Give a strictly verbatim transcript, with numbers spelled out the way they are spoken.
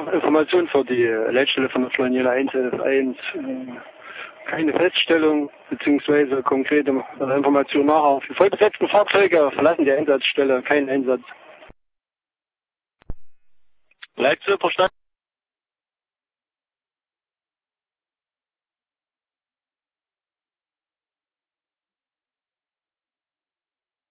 Ja, Information für die Leitstelle von der Flanierle eins elf eins. Keine Feststellung bzw. konkrete Information nachher. Die vollbesetzten Fahrzeuge verlassen die Einsatzstelle. Kein Einsatz. Leitstelle verstanden.